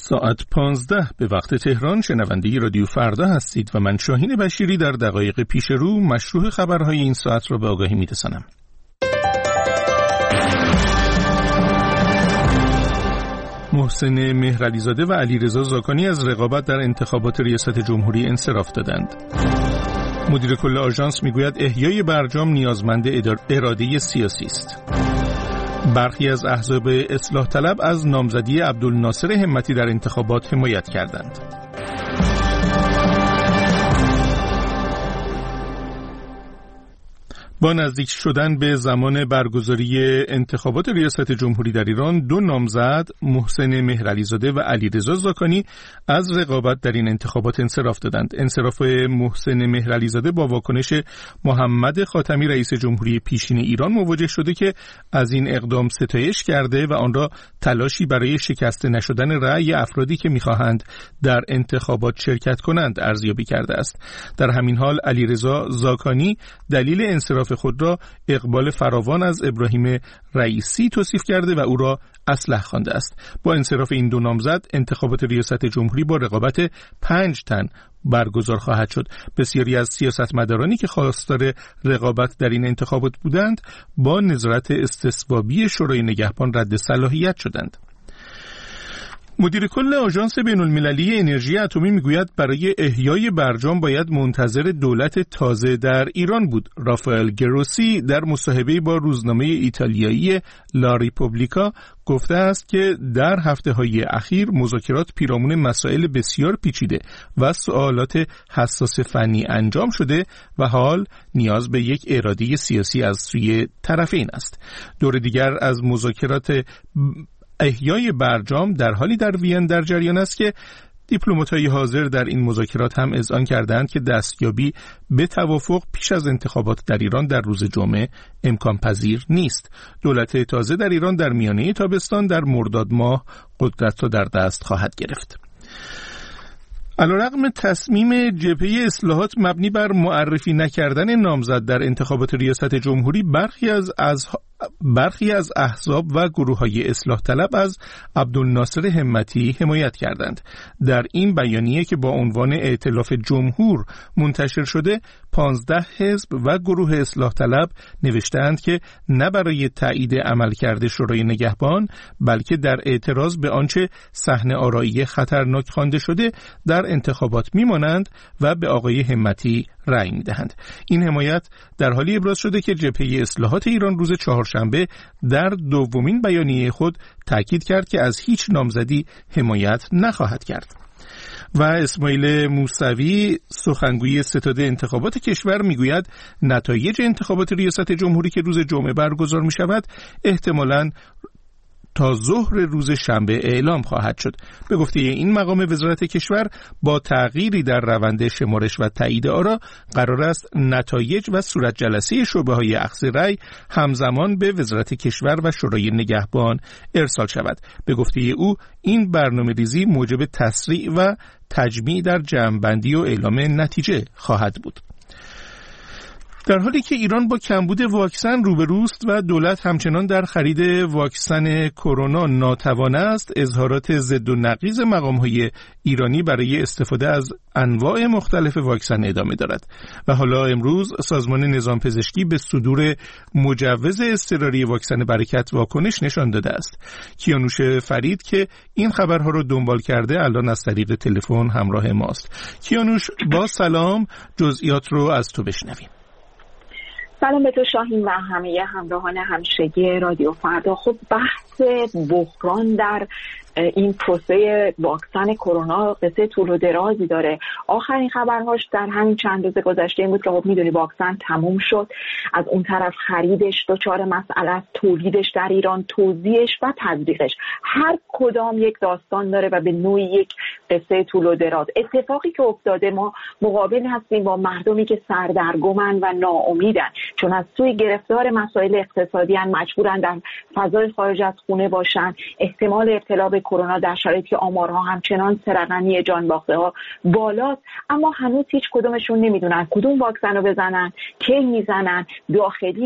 ساعت 15 به وقت تهران شنونده رادیو فردا هستید و من شاهین بشیری در دقایق پیش رو مشروع خبرهای این ساعت را به آگاهی می‌رسانم. محسن مهرعلیزاده و علیرضا زاکانی از رقابت در انتخابات ریاست جمهوری انصراف دادند. مدیر کل آژانس میگوید احیای برجام نیازمند اراده سیاسی است. برخی از احزاب اصلاح طلب از نامزدی عبدالناصر همتی در انتخابات حمایت کردند. با نزدیک شدن به زمان برگزاری انتخابات ریاست جمهوری در ایران، دو نامزد محسن مهرعلیزاده و علیرضا زاکانی از رقابت در این انتخابات انصراف دادند. انصراف محسن مهرعلیزاده با واکنش محمد خاتمی رئیس جمهوری پیشین ایران مواجه شده که از این اقدام ستایش کرده و آن را تلاشی برای شکسته نشدن رأی افرادی که می‌خواهند در انتخابات شرکت کنند ارزیابی کرده است. در همین حال علیرضا زاکانی دلیل انصراف خود را اقبال فراوان از ابراهیم رئیسی توصیف کرده و او را اصلح خوانده است. با انصراف این دو نامزد انتخابات ریاست جمهوری با رقابت 5 تن برگزار خواهد شد. بسیاری از سیاستمدارانی که خواستار رقابت در این انتخابات بودند با نظارت استصوابی شورای نگهبان رد صلاحیت شدند. مدیر کل آژانس بین‌المللی انرژی اتمی میگوید برای احیای برجام باید منتظر دولت تازه در ایران بود. رافائل گروسی در مصاحبه با روزنامه ایتالیایی لا ریپوبلیکا گفته است که در هفته‌های اخیر مذاکرات پیرامون مسائل بسیار پیچیده و سوالات حساس فنی انجام شده و حال نیاز به یک اراده سیاسی از سوی طرفین است. دور دیگر از مذاکرات احیای برجام در حالی در وین در جریان است که دیپلمات‌های حاضر در این مذاکرات هم اذعان کردند که دستیابی به توافق پیش از انتخابات در ایران در روز جمعه امکان پذیر نیست. دولت تازه در ایران در میانه تابستان در مرداد ماه قدرت را در دست خواهد گرفت. علیرغم تصمیم جبهه اصلاحات مبنی بر معرفی نکردن نامزد در انتخابات ریاست جمهوری، برخی از احزاب و گروه‌های اصلاح طلب از عبدالناصر همتی حمایت کردند. در این بیانیه که با عنوان ائتلاف جمهور منتشر شده، 15 حزب و گروه اصلاح طلب نوشتند که نه برای تایید عملکرد شورای نگهبان بلکه در اعتراض به آنچه صحنه‌آرایی خطرناک خوانده شده در انتخابات میمانند و به آقای همتی رأی میدهند. این حمایت در حالی ابراز شده که جبهه اصلاحات ایران روز چهارشنبه در دومین بیانیه خود تاکید کرد که از هیچ نامزدی حمایت نخواهد کرد. و اسماعیل موسوی سخنگوی ستاد انتخابات کشور میگوید نتایج انتخابات ریاست جمهوری که روز جمعه برگزار می شود احتمالاً تا ظهر روز شنبه اعلام خواهد شد. به گفته این مقام وزارت کشور با تغییری در روند شمارش و تایید آرا قرار است نتایج و صورت جلسه شعبه‌های اخذ رأی همزمان به وزارت کشور و شورای نگهبان ارسال شود. به گفته او این برنامه‌ریزی موجب تسریع و تجمیع در جمع‌بندی و اعلام نتیجه خواهد بود. در حالی که ایران با کمبود واکسن روبروست و دولت همچنان در خرید واکسن کرونا ناتوان است، اظهارات ضد و نقیض مقام‌های ایرانی برای استفاده از انواع مختلف واکسن ادامه دارد و حالا امروز سازمان نظام پزشکی به صدور مجوز اضطراری واکسن برکت واکنش نشان داده است. کیانوش فرید که این خبرها رو دنبال کرده الان از طریق تلفن همراه ماست. کیانوش، با سلام، جزئیات رو از تو بشنویم. سلام به تو شاهین و همه همراهان همیشگی رادیو فردا. خب بحث بحران در این پروسه واکسن کرونا قصه طول و درازی داره. آخرین خبرهاش در همین چند روز گذشته این بود که خب میدونی واکسن تموم شد، از اون طرف خریدش دچار مسئله است، تولیدش در ایران، توزیعش و تزریقش، هر کدام یک داستان داره و به نوعی یک قصه طول و دراز. اتفاقی که افتاده، ما مقابل هستیم با مردمی که سردرگمن و ناامیدن، چون از سوی گرفتار مسائل اقتصادی ان، مجبورن در فضای خارج از خونه باشن. احتمال ابتلا به کرونا در شرایطی که آمارها همچنان سرقمی جان باخته ها بالاست، اما هنوز هیچ کدومشون نمیدونن کدوم واکسن رو بزنن، کی میزنن، داخلیه،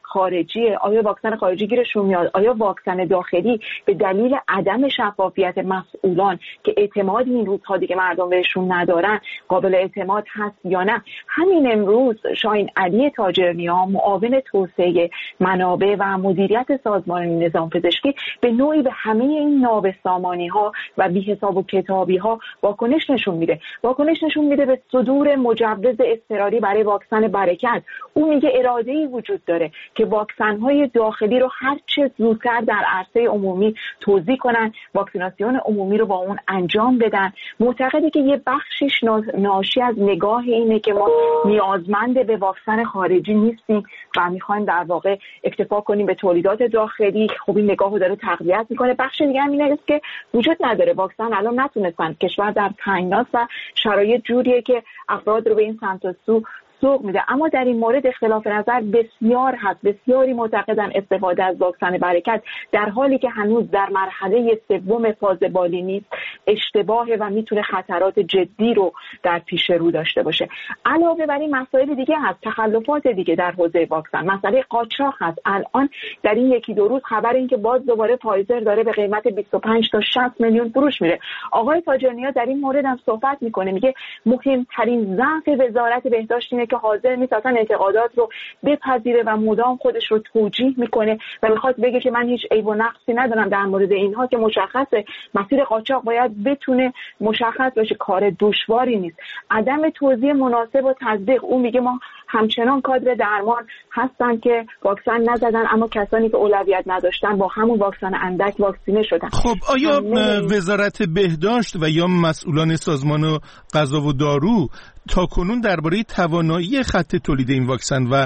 خارجیه، آیا واکسن خارجی گیرشون میاد، آیا واکسن داخلی به دلیل عدم شفافیت مسئولان که اعتماد این روزها دیگه مردم بهشون ندارن قابل اعتماد هست یا نه. همین امروز شاهین علی تاجرنیا، معاون توسعه منابع و مدیریت سازمان نظام پزشکی، به نوعی به همه این نابسامانی ها و بی حساب و کتابی ها واکنش نشون میده به صدور مجوز اضطراری برای واکسن برکت. او میگه اراده‌ای وجود داره که واکسن‌های داخلی رو هر چه زودتر در عرصه عمومی توزیع کنن، واکسیناسیون عمومی رو با اون انجام بدن. معتقده که یه بخشش ناشی از نگاه اینه که ما نیازمند به واکسن خارجی نیستیم و میخوایم در واقع اکتفا کنیم به تولیدات داخلی. خب این نگاهو داره تقویت میکنه. بخش دیگه هم اینه که وجود نداره، واکسن الان نتونستن، کشور در تنگناست و شرایط جوریه که افراد رو به این سمت و سو سوق میده. اما در این مورد اختلاف نظر بسیار هست. بسیاری معتقدن استفاده از واکسن برکت در حالی که هنوز در مرحله سوم فاز بالینی اشتباهه و میتونه خطرات جدی رو در پیش رو داشته باشه. علاوه بر این مسائل دیگه هست، تخلفات دیگه در حوزه واکسن، مسئله قاچاق هست. الان در این یکی دو روز خبر این که باز دوباره فایزر داره به قیمت 25 تا 60 میلیون فروش میره. آقای تاجرنیا در این مورد هم صحبت میکنه، میگه مهمترین ضعف وزارت بهداشت اینه که حاضر نیست اصلا انتقادات رو بپذیره و مدام خودش رو توجیه میکنه و میخواد بگه که من هیچ عیب و نقصی ندارم در مورد اینها، که مشخصه مسیر قاچاق باید بتونه مشخص باشه، کار دشواری نیست. عدم توزیع مناسب و تطبیق، او میگه ما همچنان کادر درمان هستن که واکسن نزدن اما کسانی که اولویت نداشتن با همون واکسن اندک واکسینه شدن. خب آیا وزارت بهداشت و یا مسئولان سازمان غذا و دارو تا کنون درباره توانایی خط تولید این واکسن و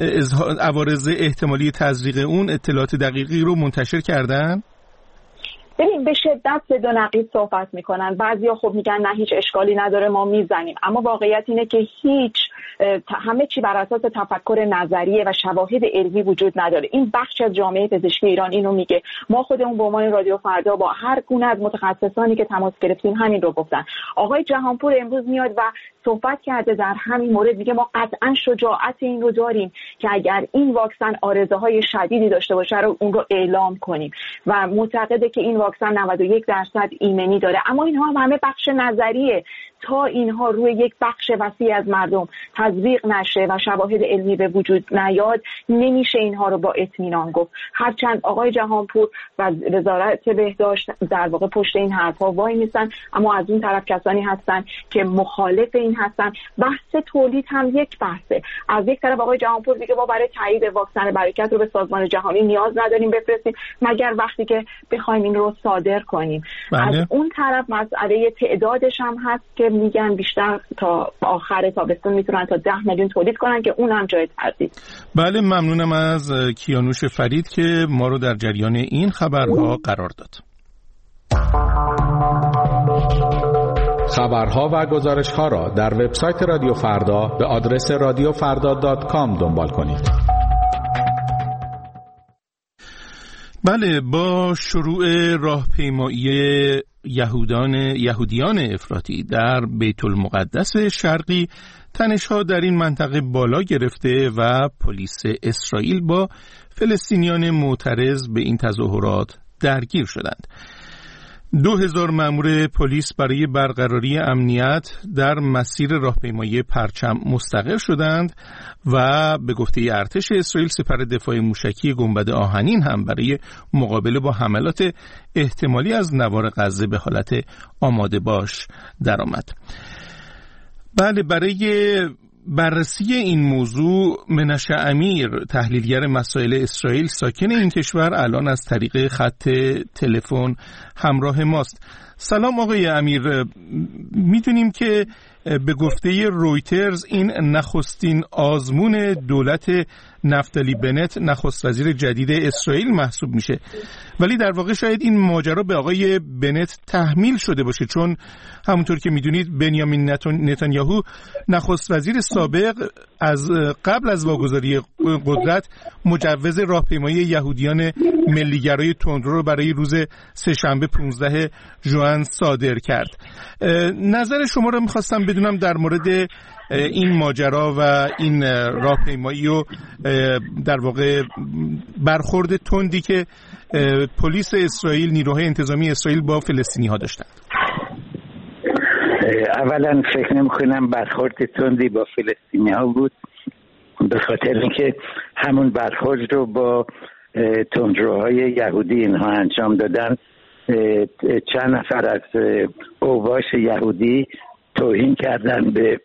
عوارض احتمالی تزریق اون اطلاعات دقیقی رو منتشر کردن؟ ببین به شدت ضد و نقیض صحبت میکنن. بعضیا خب میگن نه هیچ اشکالی نداره ما میزنیم، اما واقعیت اینه که همه چی بر اساس تفکر نظریه و شواهد علمی وجود نداره. این بخش از جامعه پزشکی ایران اینو میگه. ما خودمون به عنوان رادیو فردا با هر گونه از متخصصانی که تماس گرفتیم همین رو گفتن. آقای جهانپور امروز میاد و صحبت کرده در همین مورد، میگه ما قطعا شجاعت این رو داریم که اگر این واکسن عارضه‌های شدیدی داشته باشه رو اون رو اعلام کنیم و معتقده که این واکسن 91% ایمنی داره. اما اینها همه بخش نظریه. تا اینها روی یک بخش وسیع از مردم تطبیق نشه و شواهد علمی به وجود نیاد، نمیشه اینها رو با اطمینان گفت. هرچند آقای جهانپور و وزارت بهداشت در واقع پشت این حرفا وای میسن، اما از اون طرف کسانی هستن که مخالف این هستن. بحث تولید هم یک بحثه. از یک طرف آقای جهانپور میگه ما برای تایید واکسن برکت رو به سازمان جهانی نیاز نداریم بفرستیم مگر وقتی که بخوایم این رو صادر کنیم. از اون طرف مسئله تعدادش هم هست که میگن بیشتر تا آخر تابستون میتونن تا 10 میلیون تولید کنن که اون هم جای تردید. بله، ممنونم از کیانوش فرید که ما رو در جریان این خبرها قرار داد. خبرها و گزارش‌ها را در وبسایت رادیو فردا به آدرس radiofarda.com دنبال کنید. بله، با شروع راهپیمایی یهودیان افراطی در بیت المقدس شرقی، تنش‌ها در این منطقه بالا گرفته و پلیس اسرائیل با فلسطینیان معترض به این تظاهرات درگیر شدند. 2000 مأمور پلیس برای برقراری امنیت در مسیر راهپیمایی پرچم مستقر شدند و به گفته ارتش اسرائیل سپر دفاع موشکی گنبد آهنین هم برای مقابله با حملات احتمالی از نوار غزه به حالت آماده باش درآمد. بله، برای بررسی این موضوع منشه امیر، تحلیلگر مسائل اسرائیل ساکن این کشور، الان از طریق خط تلفن همراه ماست. سلام آقای امیر، میدونیم که به گفته رویترز این نخستین آزمون دولت نفتالی بنت، نخست وزیر جدید اسرائیل محسوب میشه، ولی در واقع شاید این ماجرا به آقای بنت تحمیل شده باشه، چون همونطور که میدونید بنیامین نتانیاهو نخست وزیر سابق از قبل از واگذاری قدرت مجوز راهپیمایی یهودیان ملیگرای تندرو رو برای روز سه‌شنبه 15 ژوئن صادر کرد. نظر شما رو میخواستم بدونم بدونم در مورد این ماجرا و این راهپیمایی و در واقع برخورد تندی که پلیس اسرائیل، نیروهای انتظامی اسرائیل با فلسطینی ها داشتند. اولا فکر نمی‌کنم برخورد تندی با فلسطینی ها بود، به خاطر اینکه همون برخورد رو با تندروهای یهودی اینها انجام دادن. چند نفر از اوباش یهودی توهین کردن به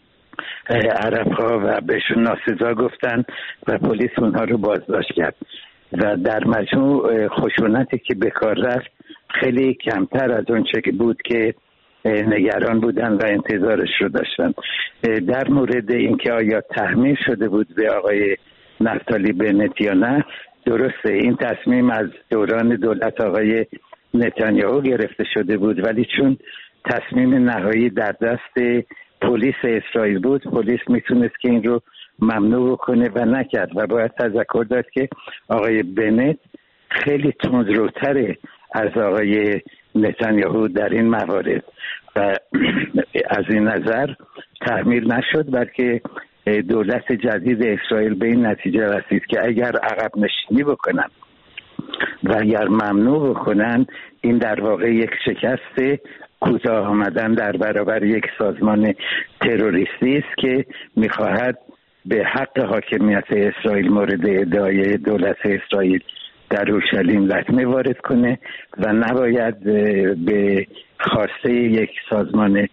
عرب‌ها و بهشون ناسزا گفتن و پلیس اونها رو بازداشت کرد و در مجموع خشونتی که به کار رفت خیلی کمتر از اون چه که بود که نگران بودن و انتظارش رو داشتن. در مورد اینکه آیا تحمیل شده بود به آقای نفتالی بنت یا نه، درسته این تصمیم از دوران دولت آقای نتانیاهو گرفته شده بود، ولی چون تصمیم نهایی در دست پلیس اسرائیل بود، پلیس میتونست که این رو ممنوع کنه و نکرد و باید تذکر داد که آقای بنت خیلی تندروتره از آقای نتانیاهو در این موارد و از این نظر تحمیل نشد، بلکه دولت جدید اسرائیل به این نتیجه رسید که اگر عقب نشینی بکنن و اگر ممنوع بکنن، این در واقع یک شکست کوتاه آمدن در برابر یک سازمان تروریستی است که میخواهد به حق حاکمیت اسرائیل مورد ادعای دولت اسرائیل در اورشلیم لطمه وارد کنه و نباید به خواسته یک سازمان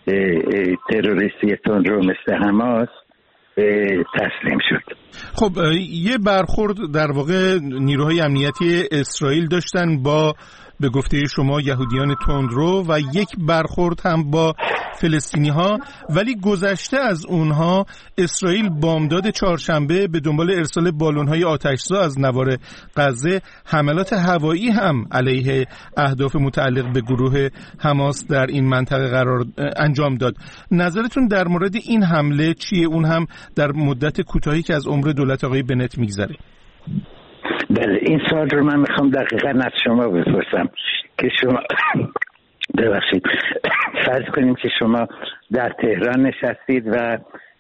تروریستی تندرو مثل حماس تسلیم شد. خب یه برخورد در واقع نیروهای امنیتی اسرائیل داشتن با به گفته شما یهودیان تندرو و یک برخورد هم با فلسطینی ها، ولی گذشته از اونها اسرائیل بامداد چهارشنبه به دنبال ارسال بالون های آتشزا از نوار غزه حملات هوایی هم علیه اهداف متعلق به گروه حماس در این منطقه انجام داد. نظرتون در مورد این حمله چیه؟ اون هم در مدت کوتاهی که از عمر دولت آقای بنت میگذره. بله، این سوال رو من میخوام دقیقاً از شما بپرسم که شما ببخشید فرض کنیم که شما در تهران نشستید و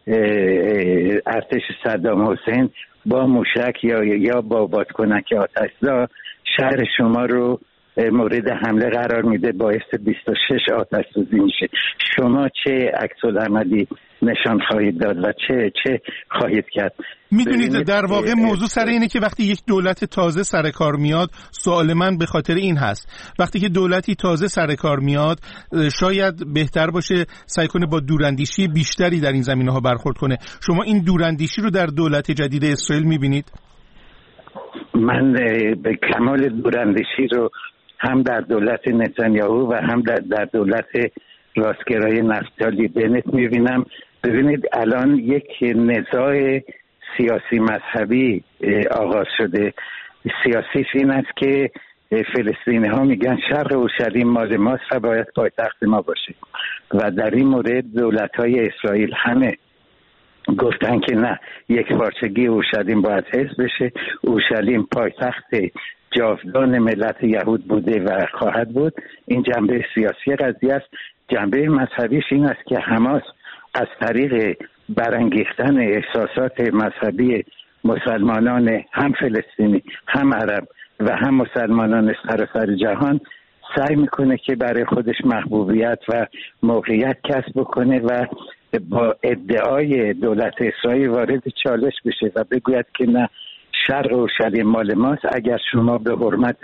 ارتش صدام حسین با موشک یا با بادکنک آتشزا شهر شما رو مورد حمله قرار میده، باعث 26 آتش سوزی میشه. شما چه عکس العملی نشان خواهید داد و چه خواهید کرد؟ میدونید در واقع موضوع سر اینه که وقتی یک دولت تازه سر کار میاد، سوال من به خاطر این هست وقتی که دولتی تازه سر کار میاد شاید بهتر باشه سعی کنه با دوراندیشی بیشتری در این زمینه‌ها برخورد کنه. شما این دوراندیشی رو در دولت جدید اسرائیل میبینید؟ من به کمال دوراندیشی رو هم در دولت نتانیاهو و هم در دولت راستگرای نفتالی بنت میبینم. ببینید الان یک نزاع سیاسی مذهبی آغاز شده. سیاسیش این است که فلسطینی ها میگن شرق اورشلیم مال ماست و باید پایتخت ما باشه و در این مورد دولت های اسرائیل همه گفتن که نه، یک پارچگی اورشلیم باید حفظ بشه. اورشلیم پایتخت جاودان ملت یهود بوده و خواهد بود. این جنبه سیاسی قضیه است. جنبه مذهبیش این است که حماس از طریق برانگیختن احساسات مذهبی مسلمانان هم فلسطینی هم عرب و هم مسلمانان سراسر جهان سعی میکنه که برای خودش محبوبیت و موقعیت کسب بکنه و با ادعای دولت اسرائیل وارد چالش بشه و بگوید که نه، شرق اورشلیم مال ماست. اگر شما به حرمت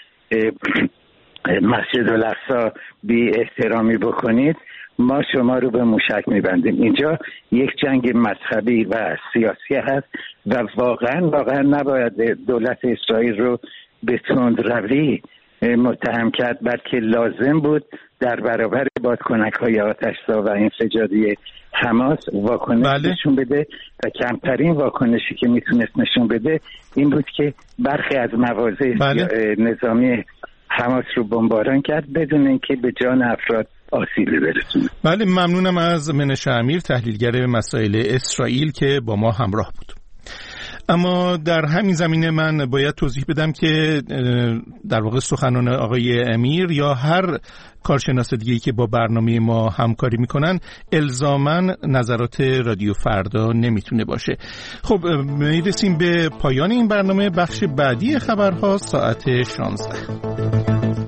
مسجد الاقصی بی احترامی بکنید، ما شما رو به موشک میبندیم. اینجا یک جنگ مذهبی و سیاسی هست و واقعا نباید دولت اسرائیل رو به تندروی متهم کرد، بلکه لازم بود در برابر بادکنک‌های آتش‌زا و انفجاری حماس واکنش نشون بده و کمترین واکنشی که میتونست نشون بده این بود که برخی از مواضع نظامی حماس رو بمباران کرد بدون اینکه به جان افراد آسیبی برسونه. بله، ممنونم از منش امیر، تحلیلگر مسائل اسرائیل که با ما همراه بود. اما در همین زمینه من باید توضیح بدم که در واقع سخنان آقای امیر یا هر کارشناس دیگه‌ای که با برنامه ما همکاری میکنن الزاماً نظرات رادیو فردا نمیتونه باشه. خب میرسیم به پایان این برنامه. بخش بعدی خبرها ساعت 16.